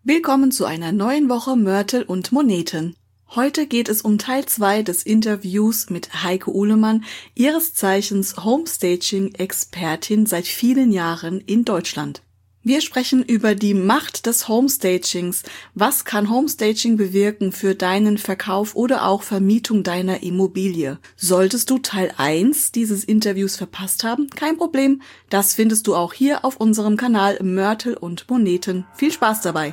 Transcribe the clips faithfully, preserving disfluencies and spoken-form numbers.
Willkommen zu einer neuen Woche Mörtel und Moneten. Heute geht es um Teil zwei des Interviews mit Heike Uhlemann, ihres Zeichens Homestaging-Expertin seit vielen Jahren in Deutschland. Wir sprechen über die Macht des Homestagings. Was kann Homestaging bewirken für deinen Verkauf oder auch Vermietung deiner Immobilie? Solltest du Teil eins dieses Interviews verpasst haben? Kein Problem, das findest du auch hier auf unserem Kanal Mörtel und Moneten. Viel Spaß dabei!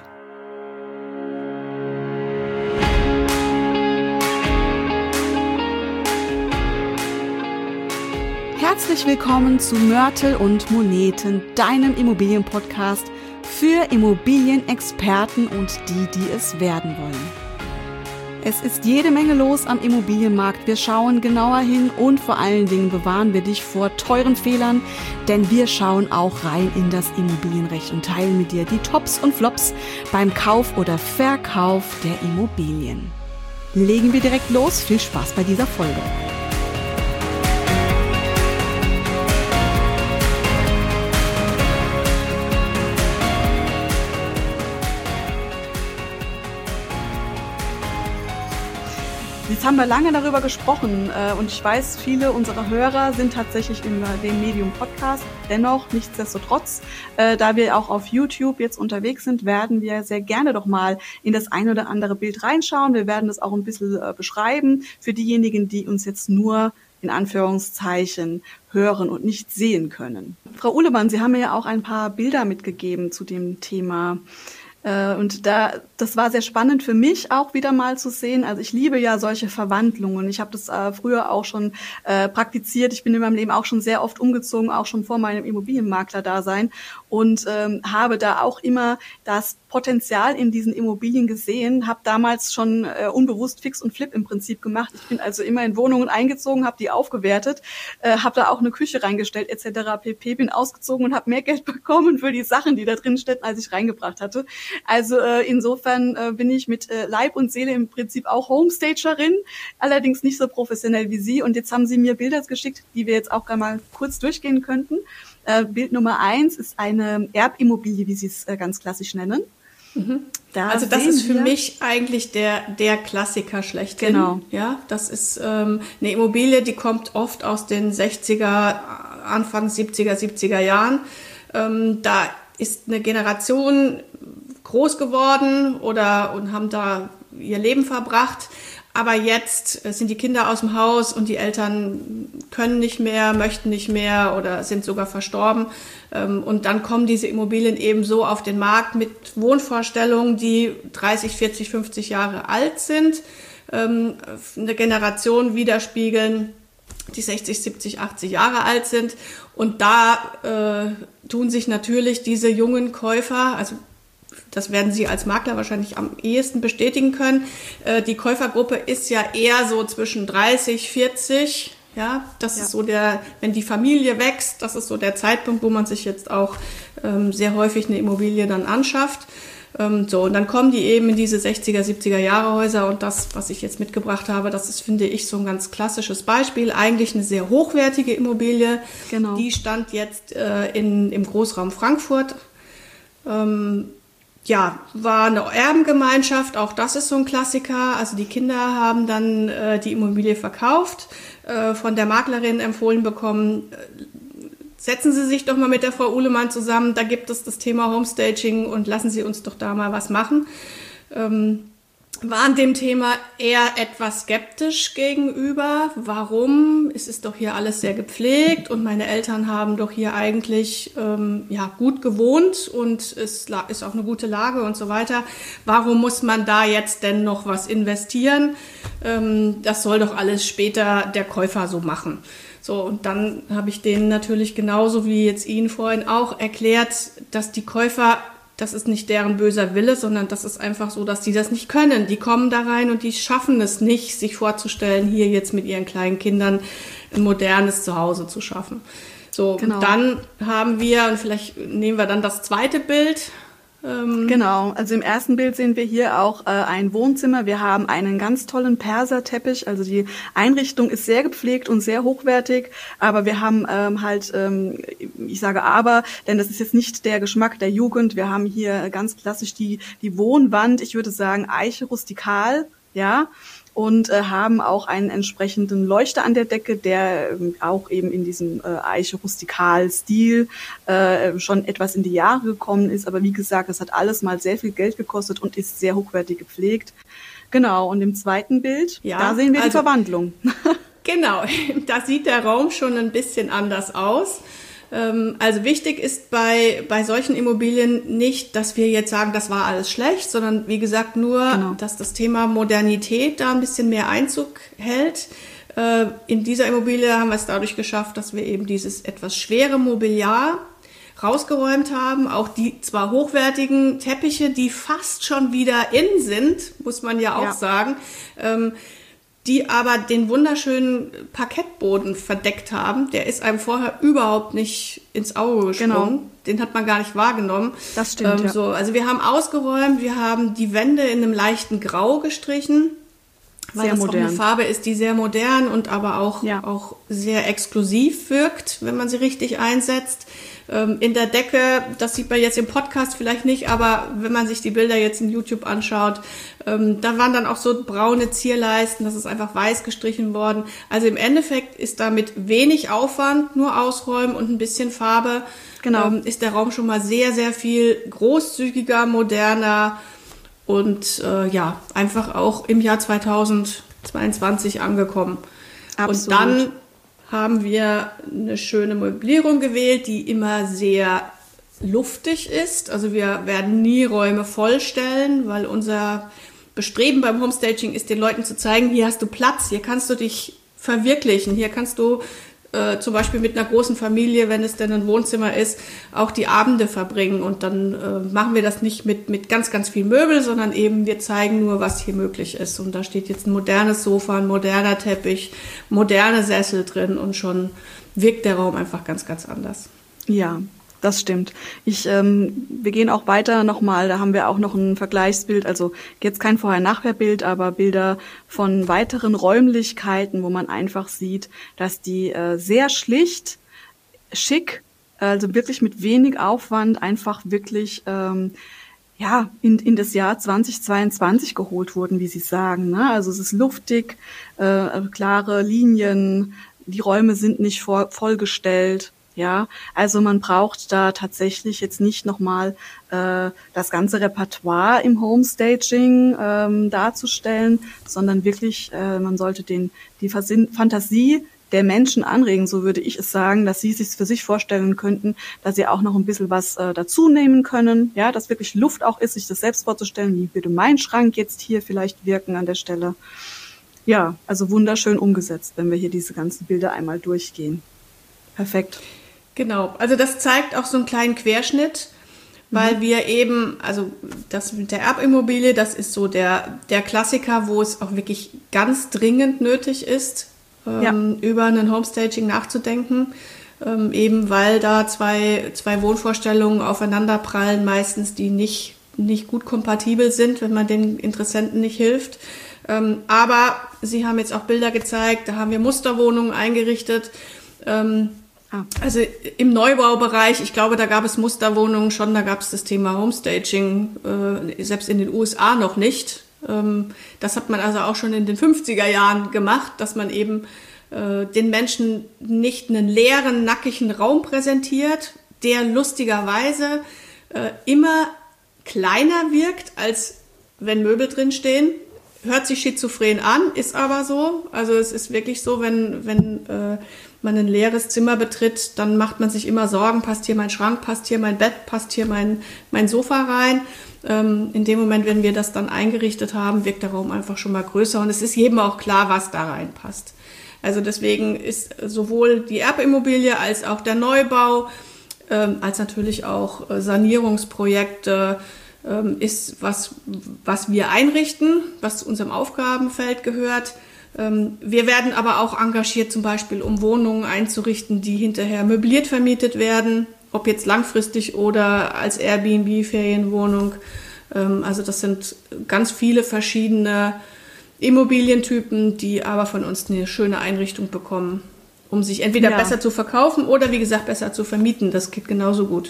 Herzlich willkommen zu Mörtel und Moneten, deinem Immobilienpodcast für Immobilienexperten und die, die es werden wollen. Es ist jede Menge los am Immobilienmarkt. Wir schauen genauer hin und vor allen Dingen bewahren wir dich vor teuren Fehlern, denn wir schauen auch rein in das Immobilienrecht und teilen mit dir die Tops und Flops beim Kauf oder Verkauf der Immobilien. Legen wir direkt los. Viel Spaß bei dieser Folge. Jetzt haben wir lange darüber gesprochen und ich weiß, viele unserer Hörer sind tatsächlich in dem Medium Podcast. Dennoch, nichtsdestotrotz, da wir auch auf YouTube jetzt unterwegs sind, werden wir sehr gerne doch mal in das ein oder andere Bild reinschauen. Wir werden das auch ein bisschen beschreiben für diejenigen, die uns jetzt nur in Anführungszeichen hören und nicht sehen können. Frau Uhlemann, Sie haben mir ja auch ein paar Bilder mitgegeben zu dem Thema. Und da, das war sehr spannend für mich auch wieder mal zu sehen. Also ich liebe ja solche Verwandlungen. Ich habe das äh, früher auch schon äh, praktiziert. Ich bin in meinem Leben auch schon sehr oft umgezogen, auch schon vor meinem Immobilienmakler-Dasein und ähm, habe da auch immer das Potenzial in diesen Immobilien gesehen, habe damals schon äh, unbewusst Fix und Flip im Prinzip gemacht. Ich bin also immer in Wohnungen eingezogen, habe die aufgewertet, äh, habe da auch eine Küche reingestellt et cetera pp. Bin ausgezogen und habe mehr Geld bekommen für die Sachen, die da drin stecken, als ich reingebracht hatte. Also äh, insofern äh, bin ich mit äh, Leib und Seele im Prinzip auch Homestagerin, allerdings nicht so professionell wie Sie. Und jetzt haben Sie mir Bilder geschickt, die wir jetzt auch gerne mal kurz durchgehen könnten. Äh, Bild Nummer eins ist eine Erbimmobilie, wie Sie es äh, ganz klassisch nennen. Mhm. Da also das ist für wir. mich eigentlich der der Klassiker schlechthin. Genau. Ja, das ist ähm, eine Immobilie, die kommt oft aus den sechziger, Anfang siebziger, siebziger Jahren. Ähm, da ist eine Generation groß geworden oder und haben da ihr Leben verbracht. Aber jetzt sind die Kinder aus dem Haus und die Eltern können nicht mehr, möchten nicht mehr oder sind sogar verstorben. Und dann kommen diese Immobilien eben so auf den Markt mit Wohnvorstellungen, die dreißig, vierzig, fünfzig Jahre alt sind, eine Generation widerspiegeln, die sechzig, siebzig, achtzig Jahre alt sind. Und da äh, tun sich natürlich diese jungen Käufer, also das werden Sie als Makler wahrscheinlich am ehesten bestätigen können. Äh, die Käufergruppe ist ja eher so zwischen dreißig, vierzig. Ja, das ja. ist so der, wenn die Familie wächst, das ist so der Zeitpunkt, wo man sich jetzt auch ähm, sehr häufig eine Immobilie dann anschafft. Ähm, so, und dann kommen die eben in diese sechziger, siebziger Jahre Häuser und das, was ich jetzt mitgebracht habe, das ist, finde ich, so ein ganz klassisches Beispiel. Eigentlich eine sehr hochwertige Immobilie. Genau. Die stand jetzt äh, in, im Großraum Frankfurt. Ähm, Ja, war eine Erbengemeinschaft, auch das ist so ein Klassiker. Also die Kinder haben dann äh, die Immobilie verkauft, äh, von der Maklerin empfohlen bekommen, äh, setzen Sie sich doch mal mit der Frau Uhlemann zusammen, da gibt es das Thema Homestaging und lassen Sie uns doch da mal was machen. Ähm, waren dem Thema eher etwas skeptisch gegenüber. Warum? Es ist doch hier alles sehr gepflegt und meine Eltern haben doch hier eigentlich ähm, ja, gut gewohnt und es ist auch eine gute Lage und so weiter. Warum muss man da jetzt denn noch was investieren? Ähm, das soll doch alles später der Käufer so machen. So, und dann habe ich denen natürlich genauso wie jetzt Ihnen vorhin auch erklärt, dass die Käufer, das ist nicht deren böser Wille, sondern das ist einfach so, dass die das nicht können. Die kommen da rein und die schaffen es nicht, sich vorzustellen, hier jetzt mit ihren kleinen Kindern ein modernes Zuhause zu schaffen. So, genau. Und dann haben wir, und vielleicht nehmen wir dann das zweite Bild, Ähm genau, also im ersten Bild sehen wir hier auch äh, ein Wohnzimmer. Wir haben einen ganz tollen Perserteppich, also die Einrichtung ist sehr gepflegt und sehr hochwertig, aber wir haben ähm, halt, ähm, ich sage aber, denn das ist jetzt nicht der Geschmack der Jugend, wir haben hier ganz klassisch die, die Wohnwand, ich würde sagen Eiche rustikal, ja, und äh, haben auch einen entsprechenden Leuchter an der Decke, der ähm, auch eben in diesem äh, Eiche-Rustikal-Stil äh, schon etwas in die Jahre gekommen ist. Aber wie gesagt, das hat alles mal sehr viel Geld gekostet und ist sehr hochwertig gepflegt. Genau, und im zweiten Bild, ja, da sehen wir also die Verwandlung. Genau, da sieht der Raum schon ein bisschen anders aus. Also wichtig ist bei, bei solchen Immobilien nicht, dass wir jetzt sagen, das war alles schlecht, sondern wie gesagt nur, genau, dass das Thema Modernität da ein bisschen mehr Einzug hält. In dieser Immobilie haben wir es dadurch geschafft, dass wir eben dieses etwas schwere Mobiliar rausgeräumt haben. Auch die zwar hochwertigen Teppiche, die fast schon wieder in sind, muss man ja auch ja. sagen, die aber den wunderschönen Parkettboden verdeckt haben. Der ist einem vorher überhaupt nicht ins Auge gesprungen. Genau. Den hat man gar nicht wahrgenommen. Das stimmt, ähm, ja. so. Also wir haben ausgeräumt, wir haben die Wände in einem leichten Grau gestrichen, weil sehr das modern. auch eine Farbe ist, die sehr modern und aber auch, ja. auch sehr exklusiv wirkt, wenn man sie richtig einsetzt. In der Decke, das sieht man jetzt im Podcast vielleicht nicht, aber wenn man sich die Bilder jetzt in YouTube anschaut, ähm, da waren dann auch so braune Zierleisten, das ist einfach weiß gestrichen worden. Also im Endeffekt ist damit wenig Aufwand, nur ausräumen und ein bisschen Farbe, genau. ähm, ist der Raum schon mal sehr, sehr viel großzügiger, moderner und äh, ja, einfach auch im Jahr zweitausendzweiundzwanzig angekommen. Absolut. Und dann haben wir eine schöne Möblierung gewählt, die immer sehr luftig ist. Also wir werden nie Räume vollstellen, weil unser Bestreben beim Homestaging ist, den Leuten zu zeigen, hier hast du Platz, hier kannst du dich verwirklichen, hier kannst du äh, zum Beispiel mit einer großen Familie, wenn es denn ein Wohnzimmer ist, auch die Abende verbringen. Und dann äh, machen wir das nicht mit, mit ganz, ganz viel Möbel, sondern eben wir zeigen nur, was hier möglich ist. Und da steht jetzt ein modernes Sofa, ein moderner Teppich, moderne Sessel drin und schon wirkt der Raum einfach ganz, ganz anders. Ja, das stimmt. Ich, ähm, wir gehen auch weiter nochmal, da haben wir auch noch ein Vergleichsbild, also jetzt kein Vorher-Nachher-Bild, aber Bilder von weiteren Räumlichkeiten, wo man einfach sieht, dass die äh, sehr schlicht, schick, also wirklich mit wenig Aufwand einfach wirklich ähm, ja in, in das Jahr zweitausendzweiundzwanzig geholt wurden, wie Sie sagen. Ne? Also es ist luftig, äh, klare Linien, die Räume sind nicht vor, vollgestellt. Ja, also man braucht da tatsächlich jetzt nicht nochmal äh, das ganze Repertoire im Homestaging ähm, darzustellen, sondern wirklich, äh, man sollte den die Versin- Fantasie der Menschen anregen, so würde ich es sagen, dass sie sich für sich vorstellen könnten, dass sie auch noch ein bisschen was äh, dazu nehmen können, ja, dass wirklich Luft auch ist, sich das selbst vorzustellen, wie würde mein Schrank jetzt hier vielleicht wirken an der Stelle. Ja, also wunderschön umgesetzt, wenn wir hier diese ganzen Bilder einmal durchgehen. Perfekt. Genau, also das zeigt auch so einen kleinen Querschnitt, weil mhm. wir eben, also das mit der Erbimmobilie, das ist so der, der Klassiker, wo es auch wirklich ganz dringend nötig ist, ähm, ja. über einen Homestaging nachzudenken, ähm, eben weil da zwei, zwei Wohnvorstellungen aufeinanderprallen, meistens die nicht, nicht gut kompatibel sind, wenn man den Interessenten nicht hilft. Ähm, aber Sie haben jetzt auch Bilder gezeigt, da haben wir Musterwohnungen eingerichtet, ähm, Ah. Also im Neubaubereich, ich glaube, da gab es Musterwohnungen schon, da gab es das Thema Homestaging, äh, selbst in den U S A noch nicht. Ähm, das hat man also auch schon in den fünfziger Jahren gemacht, dass man eben äh, den Menschen nicht einen leeren, nackigen Raum präsentiert, der lustigerweise äh, immer kleiner wirkt, als wenn Möbel drin stehen. Hört sich schizophren an, ist aber so. Also es ist wirklich so, wenn, wenn äh, man ein leeres Zimmer betritt, dann macht man sich immer Sorgen, passt hier mein Schrank, passt hier mein Bett, passt hier mein, mein Sofa rein. Ähm, in dem Moment, wenn wir das dann eingerichtet haben, wirkt der Raum einfach schon mal größer und es ist jedem auch klar, was da reinpasst. Also deswegen ist sowohl die Erbimmobilie als auch der Neubau, ähm, als natürlich auch äh, Sanierungsprojekte, ist was, was wir einrichten, was zu unserem Aufgabenfeld gehört. Wir werden aber auch engagiert, zum Beispiel um Wohnungen einzurichten, die hinterher möbliert vermietet werden. ob jetzt langfristig oder als Airbnb-Ferienwohnung. Ähm, also das sind ganz viele verschiedene Immobilientypen, die aber von uns eine schöne Einrichtung bekommen, um sich entweder ja. besser zu verkaufen oder, wie gesagt, besser zu vermieten. Das geht genauso gut.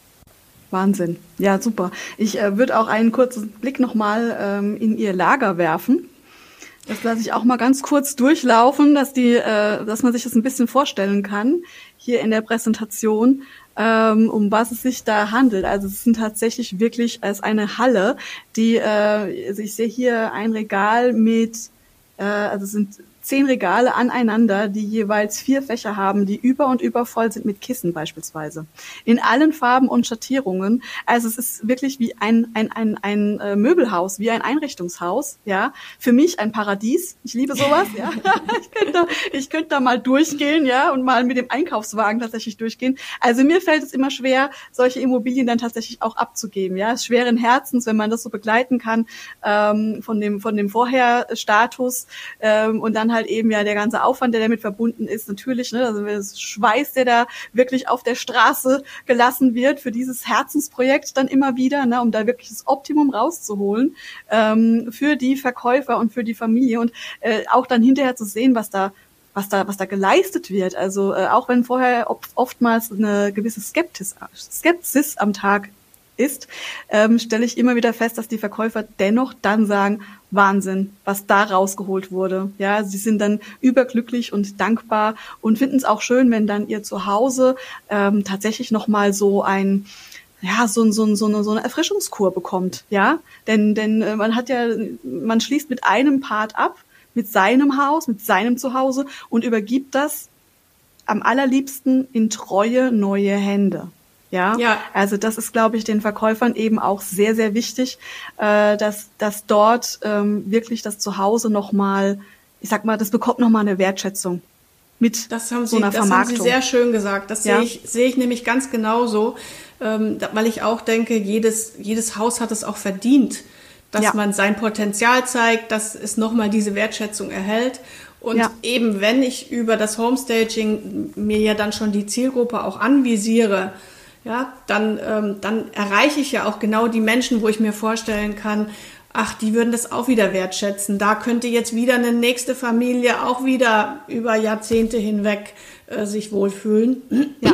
Wahnsinn. Ja, super. Ich äh, würde auch einen kurzen Blick nochmal ähm, in Ihr Lager werfen. Das lasse ich auch mal ganz kurz durchlaufen, dass die, äh, dass man sich das ein bisschen vorstellen kann, hier in der Präsentation, ähm, um was es sich da handelt. Also es sind tatsächlich wirklich als eine Halle, die, äh, also ich sehe hier ein Regal mit, äh, also es sind zehn Regale aneinander, die jeweils vier Fächer haben, die über und über voll sind mit Kissen beispielsweise. In allen Farben und Schattierungen. Also es ist wirklich wie ein ein ein ein äh, Möbelhaus, wie ein Einrichtungshaus. Ja, für mich ein Paradies. Ich liebe sowas. Ja, ich könnte ich könnte da mal durchgehen, ja, und mal mit dem Einkaufswagen tatsächlich durchgehen. Also mir fällt es immer schwer, solche Immobilien dann tatsächlich auch abzugeben. Ja, es ist schweren Herzens, wenn man das so begleiten kann ähm, von dem von dem Vorherstatus ähm, und dann halt eben ja der ganze Aufwand, der damit verbunden ist, natürlich, ne, also das Schweiß, der da wirklich auf der Straße gelassen wird für dieses Herzensprojekt dann immer wieder, ne, um da wirklich das Optimum rauszuholen ähm, für die Verkäufer und für die Familie und äh, auch dann hinterher zu sehen, was da was da was da geleistet wird. Also äh, auch wenn vorher oftmals eine gewisse Skeptis, Skepsis am Tag ist, ähm, stelle ich immer wieder fest, dass die Verkäufer dennoch dann sagen, Wahnsinn, was da rausgeholt wurde. Ja, sie sind dann überglücklich und dankbar und finden es auch schön, wenn dann ihr Zuhause ähm, tatsächlich nochmal so ein ja, so, so, so, eine, so eine Erfrischungskur bekommt, ja, denn, denn äh, man hat ja, man schließt mit einem Part ab, mit seinem Haus, mit seinem Zuhause und übergibt das am allerliebsten in treue neue Hände. Ja, ja, also das ist, glaube ich, den Verkäufern eben auch sehr, sehr wichtig, äh, dass, dass dort ähm, wirklich das Zuhause nochmal, ich sag mal, das bekommt nochmal eine Wertschätzung mit das haben Sie, so einer das Vermarktung. Das haben Sie sehr schön gesagt. Das ja. sehe ich, sehe ich nämlich ganz genauso, ähm, weil ich auch denke, jedes, jedes Haus hat es auch verdient, dass ja. man sein Potenzial zeigt, dass es nochmal diese Wertschätzung erhält. Und ja. eben, wenn ich über das Homestaging mir ja dann schon die Zielgruppe auch anvisiere, ja, dann, ähm, dann erreiche ich ja auch genau die Menschen, wo ich mir vorstellen kann, ach, die würden das auch wieder wertschätzen. Da könnte jetzt wieder eine nächste Familie auch wieder über Jahrzehnte hinweg äh, sich wohlfühlen. Ja.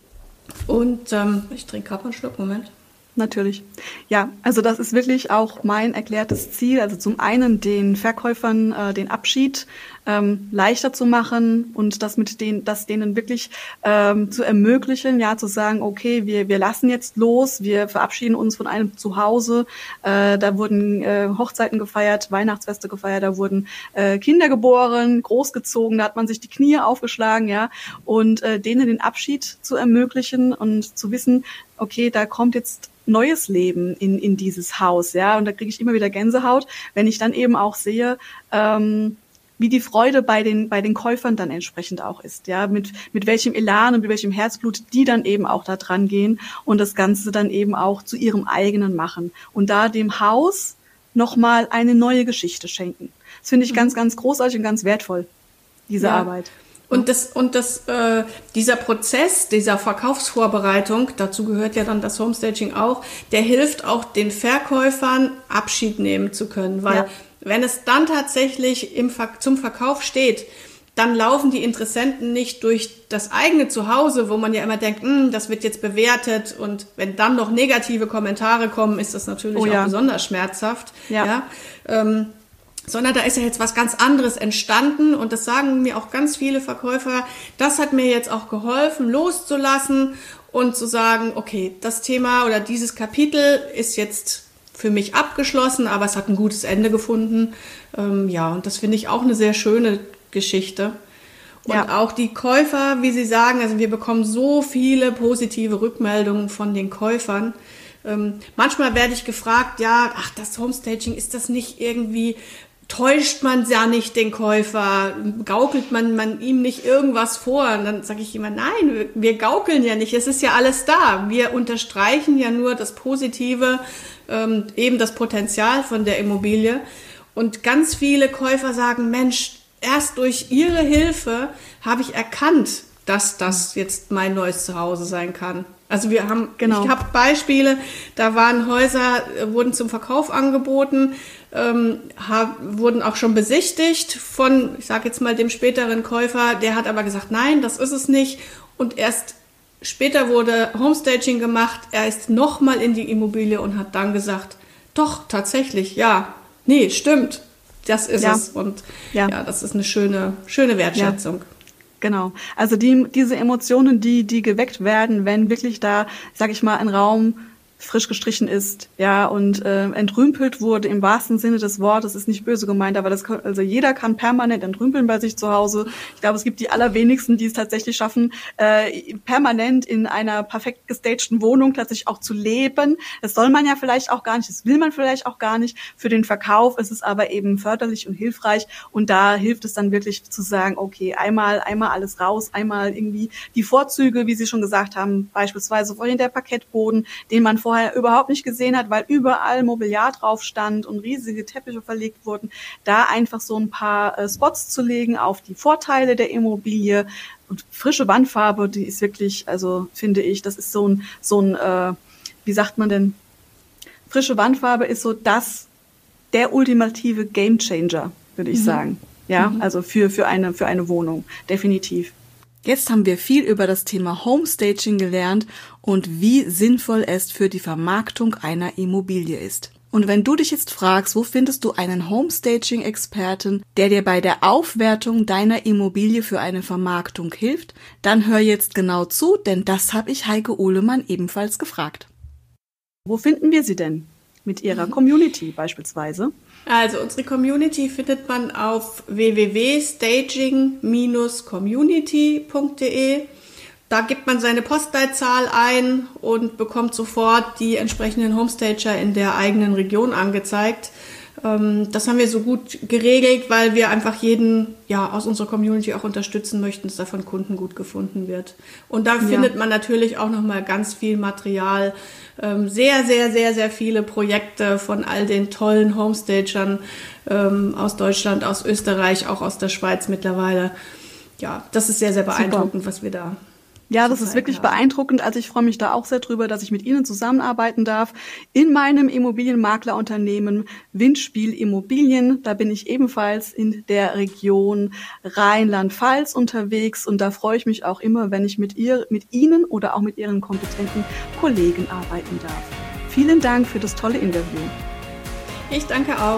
Und ähm, ich trinke gerade mal einen Schluck, Moment. Natürlich. Ja, also das ist wirklich auch mein erklärtes Ziel. Also zum einen den Verkäufern äh, den Abschied ähm, leichter zu machen und das mit denen, das denen wirklich ähm, zu ermöglichen, ja, zu sagen, okay, wir wir lassen jetzt los, wir verabschieden uns von einem Zuhause. Äh, da wurden äh, Hochzeiten gefeiert, Weihnachtsfeste gefeiert, da wurden äh, Kinder geboren, großgezogen, da hat man sich die Knie aufgeschlagen, ja, und äh, denen den Abschied zu ermöglichen und zu wissen, okay, da kommt jetzt neues Leben in in dieses Haus, ja, und da kriege ich immer wieder Gänsehaut, wenn ich dann eben auch sehe, ähm, wie die Freude bei den bei den Käufern dann entsprechend auch ist, ja, mit mit welchem Elan und mit welchem Herzblut die dann eben auch da dran gehen und das Ganze dann eben auch zu ihrem eigenen machen und da dem Haus nochmal eine neue Geschichte schenken. Das finde ich ganz, ganz großartig und ganz wertvoll, diese ja. Arbeit. Und das und das äh, dieser Prozess dieser Verkaufsvorbereitung, dazu gehört ja dann das Homestaging auch, der hilft auch den Verkäufern Abschied nehmen zu können, weil ja. wenn es dann tatsächlich im Ver- zum Verkauf steht, dann laufen die Interessenten nicht durch das eigene Zuhause, wo man ja immer denkt, das wird jetzt bewertet und wenn dann noch negative Kommentare kommen, ist das natürlich oh, auch ja. besonders schmerzhaft. Ja. ja ähm, sondern da ist ja jetzt was ganz anderes entstanden und das sagen mir auch ganz viele Verkäufer, das hat mir jetzt auch geholfen, loszulassen und zu sagen, okay, das Thema oder dieses Kapitel ist jetzt für mich abgeschlossen, aber es hat ein gutes Ende gefunden. Ähm, ja, und das finde ich auch eine sehr schöne Geschichte. Und ja. auch die Käufer, wie Sie sagen, also wir bekommen so viele positive Rückmeldungen von den Käufern. Ähm, manchmal werde ich gefragt, ja, ach, das Homestaging, ist das nicht irgendwie, täuscht man ja nicht den Käufer, gaukelt man, man ihm nicht irgendwas vor? Und dann sage ich immer, nein, wir, wir gaukeln ja nicht, es ist ja alles da. Wir unterstreichen ja nur das Positive, ähm, eben das Potenzial von der Immobilie. Und ganz viele Käufer sagen, Mensch, erst durch Ihre Hilfe habe ich erkannt, dass das jetzt mein neues Zuhause sein kann. Also wir haben, genau. ich habe Beispiele, da waren Häuser, wurden zum Verkauf angeboten, ähm, hab, wurden auch schon besichtigt von, ich sage jetzt mal, dem späteren Käufer, der hat aber gesagt, nein, das ist es nicht. Und erst später wurde Homestaging gemacht, er ist nochmal in die Immobilie und hat dann gesagt, doch, tatsächlich, ja, nee, stimmt, das ist ja. es. Und ja. ja, das ist eine schöne, schöne Wertschätzung. Ja. Genau. Also die, diese Emotionen, die, die geweckt werden, wenn wirklich da, sag ich mal, ein Raum frisch gestrichen ist, ja, und äh, entrümpelt wurde im wahrsten Sinne des Wortes, ist nicht böse gemeint, aber das kann, also jeder kann permanent entrümpeln bei sich zu Hause. Ich glaube, es gibt die allerwenigsten, die es tatsächlich schaffen, äh, permanent in einer perfekt gestagten Wohnung tatsächlich auch zu leben. Das soll man ja vielleicht auch gar nicht, das will man vielleicht auch gar nicht. Für den Verkauf ist es aber eben förderlich und hilfreich und da hilft es dann wirklich zu sagen, okay, einmal, einmal alles raus, einmal irgendwie die Vorzüge, wie Sie schon gesagt haben, beispielsweise vorhin der Parkettboden, den man vorher vorher überhaupt nicht gesehen hat, weil überall Mobiliar drauf stand und riesige Teppiche verlegt wurden, da einfach so ein paar äh, Spots zu legen auf die Vorteile der Immobilie. Und frische Wandfarbe, die ist wirklich, also finde ich, das ist so ein, so ein, äh, wie sagt man denn, frische Wandfarbe ist so das, der ultimative Gamechanger, würde ich mhm. sagen. Ja, mhm. also für, für eine, für eine Wohnung, definitiv. Jetzt haben wir viel über das Thema Homestaging gelernt und wie sinnvoll es für die Vermarktung einer Immobilie ist. Und wenn du dich jetzt fragst, wo findest du einen Homestaging-Experten, der dir bei der Aufwertung deiner Immobilie für eine Vermarktung hilft, dann hör jetzt genau zu, denn das habe ich Heike Uhlemann ebenfalls gefragt. Wo finden wir sie denn? Mit ihrer Community beispielsweise? Also unsere Community findet man auf w w w punkt staging Bindestrich community punkt d e. Da gibt man seine Postleitzahl ein und bekommt sofort die entsprechenden Homestager in der eigenen Region angezeigt. Das haben wir so gut geregelt, weil wir einfach jeden ja aus unserer Community auch unterstützen möchten, dass da von Kunden gut gefunden wird. Und da ja. findet man natürlich auch noch mal ganz viel Material, sehr, sehr, sehr, sehr viele Projekte von all den tollen Homestagern aus Deutschland, aus Österreich, auch aus der Schweiz mittlerweile. Ja, das ist sehr, sehr beeindruckend, Super. was wir da Ja, das ist wirklich beeindruckend. Also ich freue mich da auch sehr drüber, dass ich mit Ihnen zusammenarbeiten darf. In meinem Immobilienmaklerunternehmen Windspiel Immobilien, da bin ich ebenfalls in der Region Rheinland-Pfalz unterwegs und da freue ich mich auch immer, wenn ich mit ihr, mit Ihnen oder auch mit Ihren kompetenten Kollegen arbeiten darf. Vielen Dank für das tolle Interview. Ich danke auch.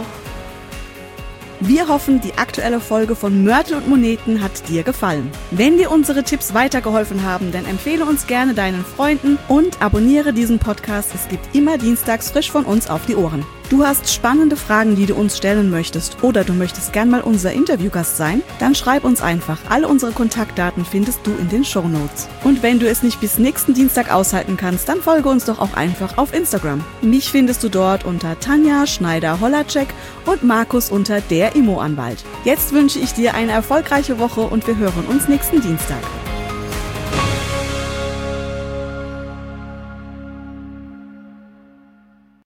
Wir hoffen, die aktuelle Folge von Mörtel und Moneten hat dir gefallen. Wenn dir unsere Tipps weitergeholfen haben, dann empfehle uns gerne deinen Freunden und abonniere diesen Podcast. Es gibt immer dienstags frisch von uns auf die Ohren. Du hast spannende Fragen, die du uns stellen möchtest oder du möchtest gern mal unser Interviewgast sein? Dann schreib uns einfach. Alle unsere Kontaktdaten findest du in den Shownotes. Und wenn du es nicht bis nächsten Dienstag aushalten kannst, dann folge uns doch auch einfach auf Instagram. Mich findest du dort unter Tanja Schneider-Holacek und Markus unter der Immo-Anwalt. Jetzt wünsche ich dir eine erfolgreiche Woche und wir hören uns nächsten Dienstag.